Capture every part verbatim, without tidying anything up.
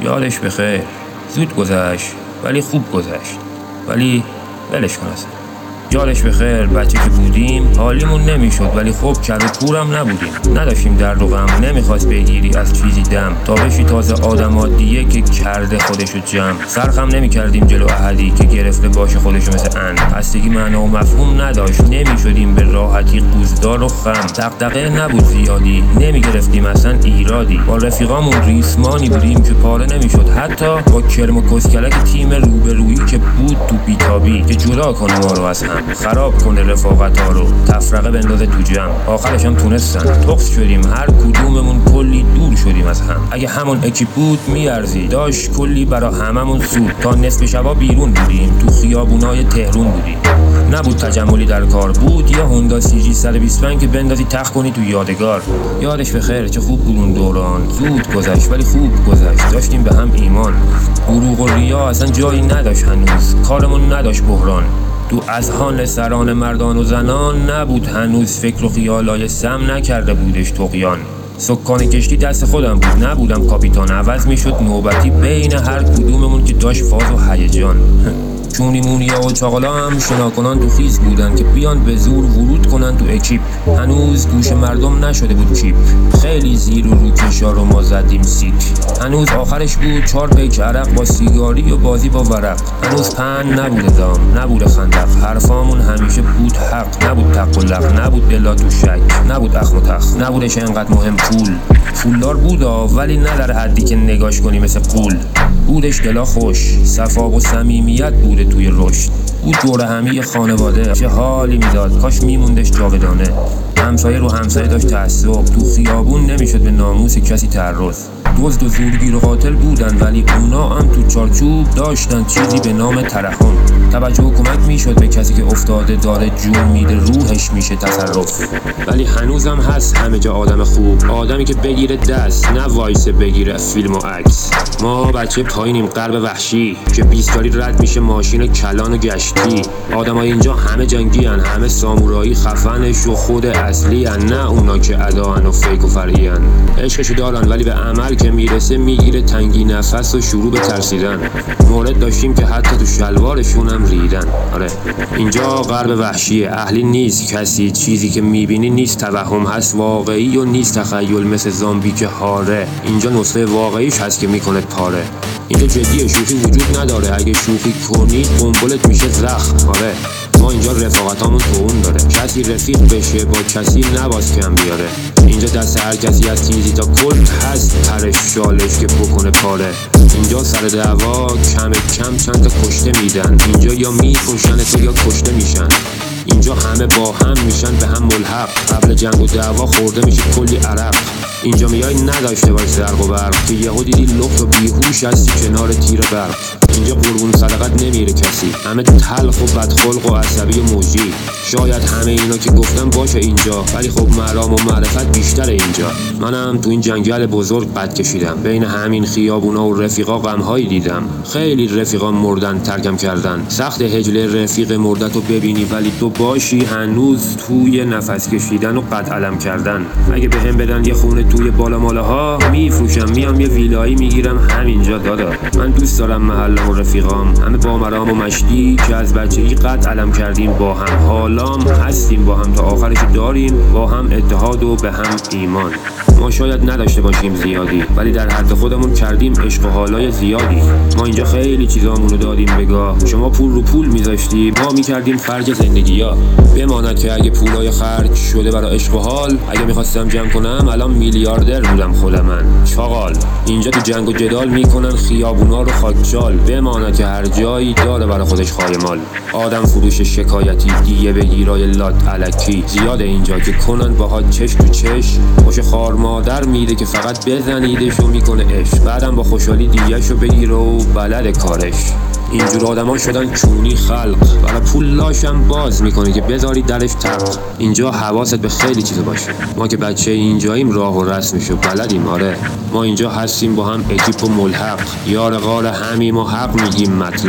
یادش بخیر. زود گذشت ولی خوب گذشت. ولی ولش کن اصلا. یادش بخیر بچه که بودیم حالیمون نمیشد، ولی خب کر و کورم نبودیم. نداشتیم درد و غم، نمیخواست بگیری از چیزی دم تا بشی تازه آدم عادیه که کرده خودشو جمع. سرخم نمیکردیم جلو احدی که گرفته باشه خودشو مثل ان. خستگی معنا و مفهوم نداشت، نمیشدیم به راحتی قوزدار و خم. دغدغه نبود زیادی، نمیگرفتیم اصلا ایرادی. با رفیقامون ریسمانی بودیم که پاره نمیشد، حتی با کرم و کسکلک تیم روبرویی که بود تو بیتابی که جدا کنه ما رو از هم، خراب کنه رفاقت ها رو، تفرقه بندازه تو جمع. آخرش هم تونستن. تخص شدیم، هر کدوممون کلی دور شدیم از هم. اگه همون اکیپ بود میارزی، داشت کلی برا هممون سود. تا نصف شبا بیرون بودیم، تو خیابونای تهرون بودیم. نبود تجملی در کار، بود یه هوندا سی جی صد و بیست و پنج که بندازی تخت کنی تو یادگار. یادش بخیر چه خوب بود اون دوران. زود گذشت ولی خوب گذشت. داشتیم به هم ایمان. دروغ و ریا اصلا جایی نداشت هنوز. کارمون نداشت بحران. تو اذهان سران مردان و زنان نبود هنوز فکر و خیالای سم نکرده بودش طغیان. سکان کشتی دست خودم بود، نبودم کاپیتان. عوض میشد نوبتی بین هر کدوممون که داشت فاز و هیجان. چونی مونیا و چاقالا هم شناکنان تو خیز بودن که بیان به زور ورود کنن تو اکیپ. هنوز گوش مردم نشده بود چیپ. خیلی زیر و رو کشا رو ما زدیم سیک. هنوز آخرش بود چهار پیک عرق با سیگاری و بازی با ورق. هنوز پن نبوده دام، نبوده خندق. حرفامون همیشه بود حق، نبود تق و لق. نبود دلا تو شک، نبود اخم و تخ. نبودش انقدر مهم پول. پولدار بودا ولی نه در حدی که نگاش کنی مثل قول. بودش دلا خوش، صفا و صمیمیت بوده توی رشد. بود دور همی خانواده، چه حالی میداد کاش میموندش جاودانه. همسایه رو همسایه داشت تعصب، تو خیابون نمیشد به ناموس کسی تعرض. دزد و زورگیر و قاتل بودن ولی اونا هم تو چارچوب داشتن چیزی به نام ترحم. توجه و کمک میشد به کسی که افتاده داره جون میده، روحش میشه تصرف. ولی هنوزم هست همه جا آدم خوب، آدمی که بگیره دست نه وایسه بگیره فیلم و عکس. ما بچه پایینیم غرب وحشی که بیستاری رد میشه ماشین کلان و گشتی. آدمای اینجا همه جنگی هن، همه سامورایی خفنش و خود اصلی هن، نه اونا که اداهن و فیک و فرعی هن. عشقشو دارن ولی به عمل که میرسه میگیره تنگی نفس و شروع به ترسیدن. مورد داشتیم که حتی تو شلوارشون هم ریدن. آره اینجا غرب وحشیه، اهلی نیست کسی. چیزی که میبینی نیست توهم، هست واقعی و نیست تخیل مثل زامبی که هاره. اینجا نسخه واقعیش هست که میکنه پاره. اینجا جدیه، شوخی وجود نداره. اگه شوخی کنی قنبلت میشه زخم. آره ما اینجا رفاقتامون توون داره. کسی رفیق بشه با کسی نباز کم بیاره. اینجا دست هر کسی از تیزی تا کل هست پرش شالش که بکنه پاره. اینجا سر دعوا کم کم چند تا کشته میدن. اینجا یا میکشن تو یا کشته میشن. اینجا همه با هم میشن به هم ملحق. قبل جنگ و دعوا خورده میشه کلی عرق. اینجا میای نداشته باش زرق و برق که یهو دیدی لخت و بیهوش هستی کنار تیر برق. اینجا قربون صدقت نمیره کسی، همه تلخ و بدخلق و عصبی و موجی. شاید همه اینا که گفتم باشه اینجا، ولی خب مرام و معرفت بیشتر اینجا. منم تو این جنگل بزرگ قد کشیدم، بین همین خیابونا و رفیقا غمهایی دیدم. خیلی رفیقا مردن ترکم کردن. سخت هجله رفیق مردتو ببینی ولی تو باشی هنوز توی نفس کشیدن و قد علم کردن. اگه بهم بدن یه خونه توی بالا ماله ها میفروشم، میام یه ویلایی میگیرم همینجا دادا. من دوست دارم محلم و رفیقام همه با مرام و مشتی که از بچگی قد علم کردیم با هم. حالام هستیم با هم تا آخرش داریم، با هم اتحاد و به هم ایمان. ما شاید نداشته باشیم زیادی ولی در حد خودمون کردیم عشق و حالای زیادی. ما اینجا خیلی چیزامونو دادیم بگاه. شما پول رو پول میذاشتی، ما میکردیم خرج زندگی‌ها. بماند که اگه پولای خرج شده برای عشق و حال، اگه میخواستم جمع کنم الان میلیاردر بودم خود من. چاقال اینجا تو جنگ و جدال میکنن خیابونا رو خاکچال. بماند که هر جایی داره برای خودش خایمال. آدم فروش شکایتی دیگه بگیرای لات الکی زیاده اینجا که کنن باهات چش تو چش. خوش خار مادر میده که فقط بزنیدشو میکنه عشق، بعدم با خوشحالی دیگه‌شو بگیره و بلد کارش. اینجور آدما شدن چونی خلق، برای پول لاشم باز میکنه که بذاری درش تق. اینجا حواست به خیلی چیز باشه. ما که بچه اینجاییم راه و رسمشو بلدیم. آره ما اینجا هستیم با هم اکیپ و ملحق، یار غار همیم و حق میگیم مطلب.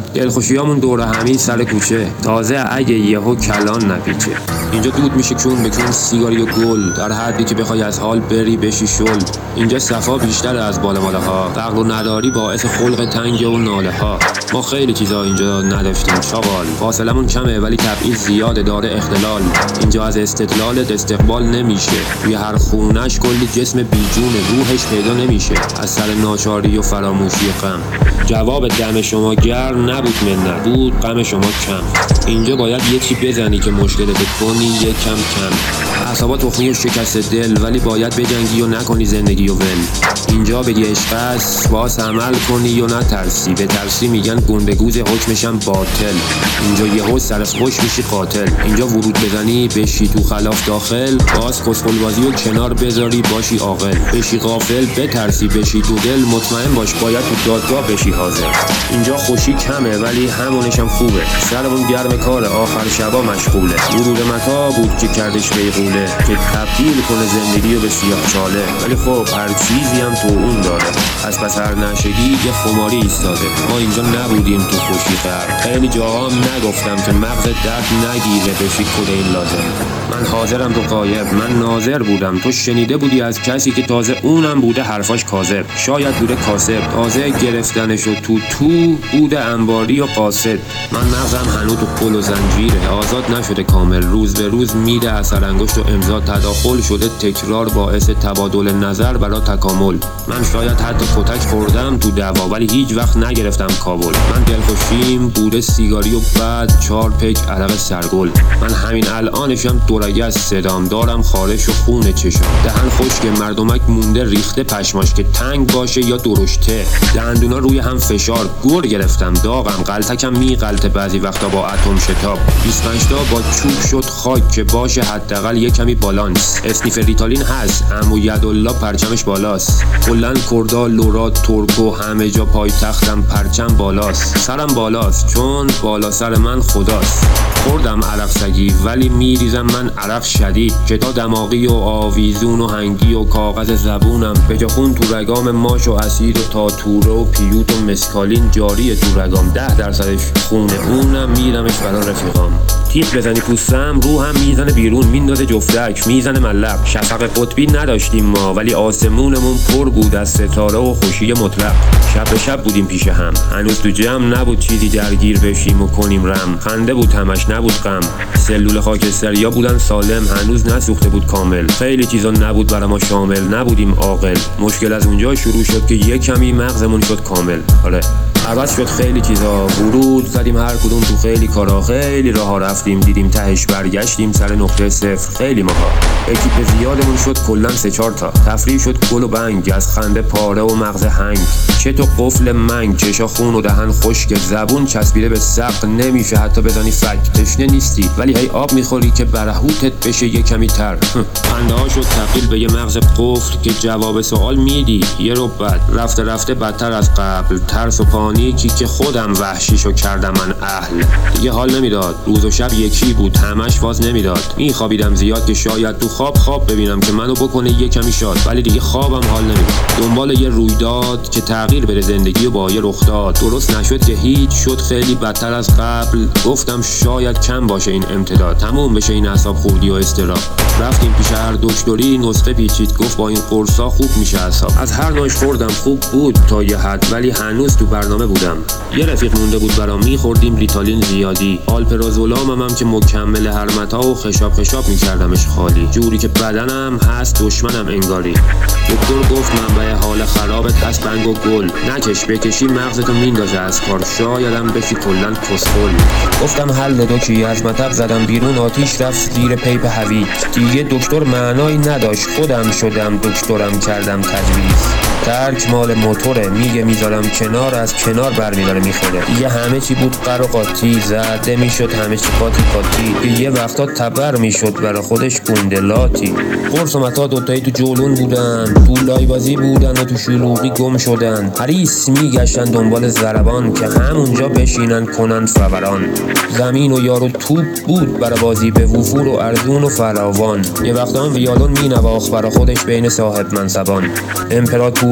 دلخوشیامون دور همی سر کوچه، تازه اگه یهو کلان نپیچه. اینجا دود میشه کون به کون سیگاری و گل، در حدی که بخوای از حال بری بشی شل. اینجا صفا بیشتر از بالا ماله ها، فقر و نداری باعث خلق تنگ و ناله ها. ما خیلی چیزا اینجا نداشتیم چاقال، فاصلمون کمه ولی تبعیض زیاده داره اختلال. اینجا از استدلالت استقبال نمیشه، توی هر خونش کلی جسم بیجونه روحش پیدا نمیشه از سر ناچاری و فراموشی غم. جواب دم شما گرم نبود منت، بود غم شما کم. اینجا باید یه چی بزنی که مشکلت کنی یه کم کم. اعصابات تخمی و شکست دل، ولی باید بجنگی و نکنی زندگی و ول. اینجا بگی عشق است باز عمل کنی و نترسی، به ترسی میگن گندگوز حکمشم باطل. اینجا یهو سر خوش میشی قاتل، اینجا ورود بزنی بشی تو خلاف داخل، باز کسخل بازی و کنار بذاری باشی عاقل. بشی غافل بترسی بشی تو دل، مطمئن باش باید تو دادگاه بشی حاضر. اینجا خوشی کمه ولی همونشم خوبه، سرمون گرم کار آخر شبا مشغوله. ورود متا بود که کردش بیغوله، که تبدیل کنه زندگی رو به سیاه چاله. ولی خب هر چیزی هم تو اون داره، از پس هر نشگی یه خماری ایستاده. ما اینجا نبودیم تو خوشی غرق، خیلی جاها نگفتم که مغز درد نگیره بشی کد این لازم. من حاضرم تو غایب، من ناظر بودم تو شنیده بودی از کسی که تازه اونم بوده حرفاش کاذب. شاید بوده کاسب تازه گرفتنشو تو تو بوده انباری و قاصد. من مغزم هنوز تو پل و زنجیره، آزاد نشده کامل، روز به روز میده اثر انگشت و امضا تداخل شده، تکرار باعث تبادل نظر برای تکامل. من شاید حتی کتک خوردم تو دعوا ولی هیچ وقت نگرفتم کابل. من دلخوشیم بوده سیگاری و بعد چهار پیک عرق سرگل. من همین الانشم دورگه از صدام دارم خارش و خون چشام. دهن خشک مردمک مونده ریخته پشماش، که تنگ باشه یا درشته. دندونا روی هم فشار گور گرفتم داغم، غلطکم میغلطه بعضی وقتا با اتم شتاب. بیست و پنج تا با چوب شد خاک که باشه حداقل یه کمی بالانس. اسنیف ریتالین هست عمو یدالله پرچمش بالاست. کلا کردا لورا ترکو همه جا پای تختم پرچم بالاست. سرم بالاست چون بالا سر من خداست. خوردم عرق سگی ولی میریزم من عرق شدید، که تا دماغی و آویزون و هنگی و کاغذ زبونم. به جا خون تو رگام ماش و اسید و تاتوره و پیوت و مسکالین جاریه تو رگام. ده درصدش خونه اونم میرمش برا رفیقام. تیپ بزنی پوستم روحم میزنه بیرون، میندازه جفتک میزنه ملق. شفق قطبی نداشتیم ما ولی آسمونمون پر بود از ستاره و خوشی مطلق. شب به شب بودیم پیش هم، هنوز تو جمع نبود چیزی درگیر بشیم و کنیم رم. خنده بود همش نبود غم، سلول خاکستریا بودن سالم، هنوز نسوخته بود کامل. خیلی چیزا نبود برای ما شامل، نبودیم عاقل. مشکل از اونجا شروع شد که یه کمی مغزمون شد کامل. آره عوض شد خیلی چیزا، ورود زدیم هر کدوم تو خیلی کارا، خیلی راها رفتیم دیدیم تهش برگشتیم سر نقطه صفر. خیلی ماها اکیپ زیادمون شد کلا سه چهار تا، تفریح شد گل و بنگ، از خنده پاره و مغز هنگ. چه تو قفل منگ، چشا خون و دهن خشک، زبون چسبیده به سقف نمیشه حتی بزنی فک. تشنه نیستی ولی هی آب میخوری که برهوتت بشه یه کمی تر. خنده ها شد تبدیل به یه مغز قفل که جواب سوال میدی یه رو بعد، رفته رفته بدتر از قبل. ترس و پانیکی که خودم وحشیشو کردم من اهل. دیگه حال نمیداد، روز و شب یکی بود همش واز نمیداد. میخوابیدم زیاد که شاید تو خواب خواب ببینم که منو بکنه یه کمی شاد، ولی دیگه خوابم حال نمیداد. دنبال یه رویداد که تغییر بده زندگی و با یه رخ داد. درست نشد که هیچ، شد خیلی بدتر از قبل. گفتم شاید کم باشه این امتداد، تموم بشه این اعصاب خوردی و اضطراب. رفتیم پیش هر دکتری نسخه پیچید، گفت با این قرصا خوب میشه اعصاب. از هر نوعش خوردم خوب بود تا یه حد، ولی هنوز تو برنامه بودم. یه رفیق مونده بود برام، میخوردیم ریتالین زیادی. آلپرازولامم هم که مکمل هرمتا و خشاب خشاب میکردمش خالی، جوری که بدنم هست دشمنم انگاری. دکتر گفت منبع حال خرابت هست بنگ و گل، نکش بکشی مغزتو میندازه از کار، شایدم بشی کلن کسخل. گفتم حل دکی، از مطب زدم بیرون، آتیش رفت زیر پیپ هویج. دیگه دکتر معنایی نداشت، خودم شدم دکترم کردم تجویز. ترک مال موتوره، میگه میذارم کنار، از کنار برمیداره میخوره. دیگه همه چی بود قر و قاطی، زده میشد همه چی قاطی قاطی. یه وقتا تبر میشد برا خودش گندلاتی. قرص و متا دوتایی تو جولون بودن، تو لایبازی بودن و تو شلوغی گم شدن. حریص میگشتن دنبال ضربان که همونجا بشینن کنن فوران. زمین و یارو توپ بود برا بازی به وفور و ارزون و فراوان. یه وقتا هم ویالون مینواخت برا خودش بین صاحب منصبان. امپراتور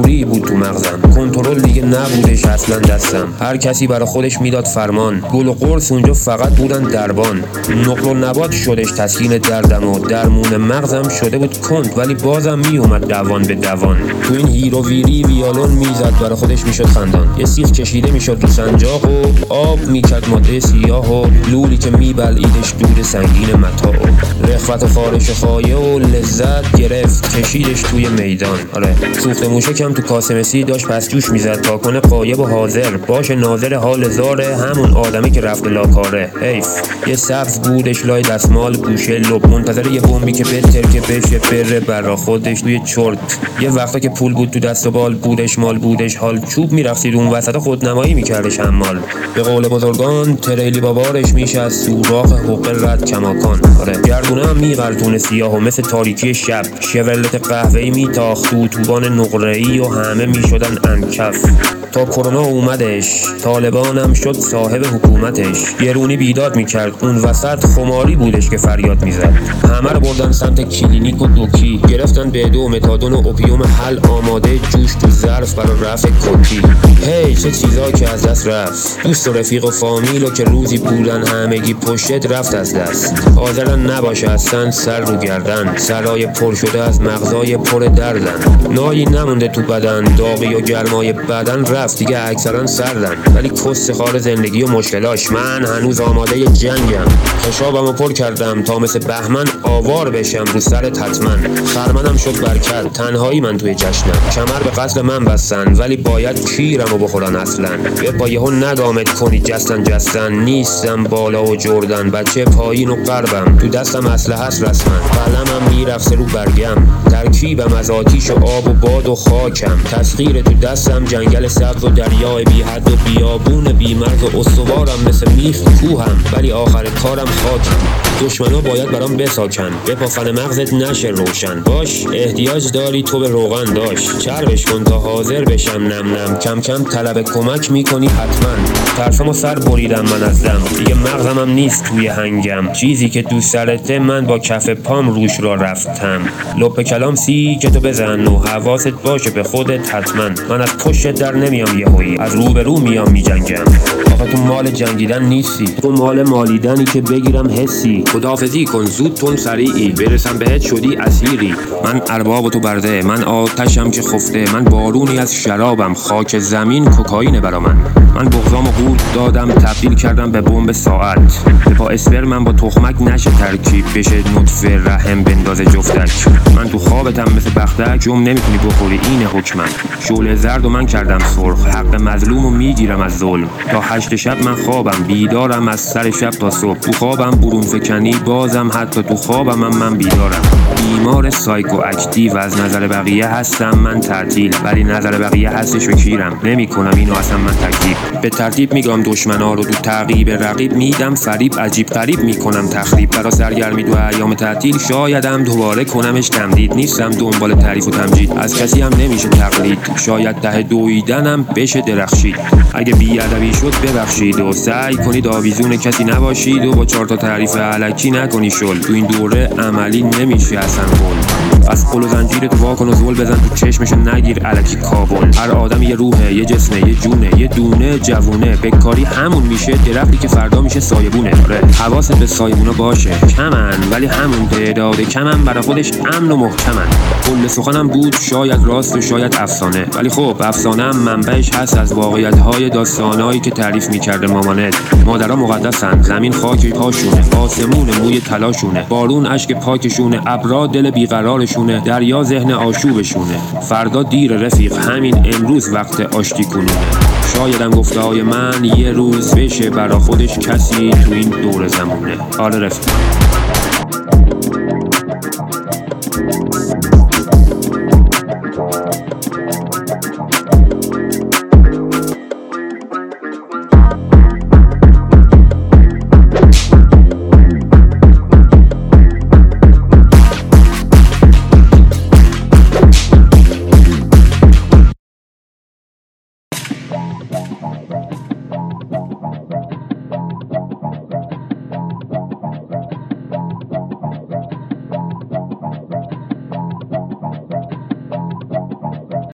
نوری بود تو مغزم، کنترل دیگه نبودش اصلا دستم. هر کسی برا خودش میداد فرمان، گل و قرص اونجا فقط بودن دربان. نقل و نبات شدش تسکین دردم و درمون مغزم شده بود کند، ولی بازم میومد دوان به دوان. تو این هیرو ویری ویالون میزد برا خودش میشد خندان. یه سیخ کشیده میشد رو سنجاق و آب میکرد ماده سیاه و لولی که میبلعیدش دود سنگین متاع و رخوت و خارش خایه و لذت گرفت کشیدش توی میدان. آره سوخت موشکم تو کاسمسی داشت پس جوش میزد تا کنه غایب و حاضر باشه ناظر حال زاره همون آدمی که رفته لاکاره. حیف یه سبز بودش لای دستمال گوشه لب منتظر یه بمبی که بتر که بشه بره برا خودش توی چرت. یه وقتا که پول بود تو دست و بال بودش مال بودش حال چوب میرفتید اون وسط خودنمایی میکردش حمال. به قول بزرگان تریلی بابارش میشه از سوراخ حقه رد کماکان. آره گردونه هم میغرتونه سیاه و مثل تاریکی شب شورلت قهوه‌ای میتاخت تو اتوبان نقره‌ای و همه میشدن انکف. تا کرونا اومدش طالبانم شد صاحب حکومتش. گرونی بیداد میکرد اون وسط خماری بودش که فریاد میزد. همه رو بردن سمت کلینیک و دوکی گرفتن بدو و متادون و اوپیوم حل آماده جوش تو ظرف برای رفع کپی. هی چه چیزا که از دست رفت. دوست و رفیق و فامیل و که روزی بودن همگی پشت رفت از دست. حاضرن نباشه اصلا سر رو گردن سرای پر شده از مغزای پر دردن. نایی نمونده تو بدن داغی و گرمای بدن رفت دیگه اکثرا سردن. ولی کس خار زندگی و مشکلاش من هنوز آماده ی جنگم. حسابمو پر کردم تا مثل بهمن آوار بشم رو سر تطمن. خرمنم شد برکت تنهایی من توی جشنم. کمر به قتل من بستن ولی باید کیرمو بخورن اصلا. به پایه‌ها ندامت کنی جستن جستن نیستم بالا و جردن بچه پایین و قربم تو دستم اسلحه هست رسما. قلمم میرفته رو برگم ترکیبم از آتیش و آب و باد و خاکم. تسخیر تو دستم جنگل سبز و دریای بی حد و بیابون بی مرز و استوارم مثل میخ کوهم ولی آخر کارم خاکم. دشمنا باید برام بساکن بپافن مغزت نشه روشن باش. احتیاج داری تو به روغن داشت چربش کن تا حاضر بشم نم نم. کم کم طلب کمک میکنی حتما. ترسمو سر بریدم من از دم دیگه مغزمم نیست توی هنگم. چیزی که دوست سرته من با کف پام روش را رفتم. لپ کلام سی که تو بزن و حواست باشه به خودت حتما. من از پشت در نمیام یهویی از رو به رو میام میجنگم. آخه تو مال جنگیدن نیستی تو مال مالیدنی که بگیرم حسی. خداحافظی کن زود تون سریعی برسم بهت شدی اسیری. من ارباب و تو برده من آتشم که خفته. من بارونی از شرابم خاک زمین کوکائینه برا من. من بغضامو قورت دادم تبدیل کردم به بمب ساعت. با اسپرمم با تخمک نشه ترکیب بشه نطفه رحم بندازه جفتک. من تو خوابتم مثل بختک جم نمیتونی بخوری این حکمم. شعله زرد و من کردم سرخ حق مظلومو میگیرم از ظلم. تا هشت شب من خوابم بیدارم از سر شب تا صبح. تو خوابم برون فکنی بازم حتی تو خوابم من, من بیدارم. بیمار سایکو اکتیو از نظر بقیه هستم من تعطیل ولی نظر بقیه هستش و کیرم نمی کنم اینو اصلا من تکذیب. به ترتیب میگم دشمنا رو تو تعقیب رقیب میدم فریب عجیب غریب میکنم تخریب. برا سرگرمی دو ایام تعطیل شایدم دوباره کنمش تمدید. نیستم دنبال تعریف و تمجید از کسی هم نمیشه تقلید. شاید ته دویدنم بشه درخشید. اگه بیادبی شد ببخشید و سعی کنید آویزون کسی نباشید و با چهار تا تعریف الکی نکنی شل. تو این دوره عملی نمیشه اصلا قول. از قل و زنجیر تو واکن و زول بزن تو چشمش نگیر الکی کابل. هر آدم یه روحه یه جسمه یه جونه یه دونه جوونه. بکاری همون میشه درختی که فردا میشه سایبونه. آره حواست به سایبونا باشه کمن ولی همون تعداد کمن برای خودش امن و محکمن. کل سخنم بود شاید راست و شاید افسانه ولی خب افسانه‌ام منبعش هست از واقعیت‌های داستانایی که تعریف می‌کرده مامانت. مادرها مقدسن زمین خاک پاشونه آسمون موی طلاشونه بارون اشک پاکشونه ابرا دل بیقرارشونه دریا ذهن آشوبشونه. فردا دیر رفیق همین امروز وقت آشتی کنونه. شایدم گفته های من یه روز بشه برا خودش کسی تو این دور زمونه. آره رفیق.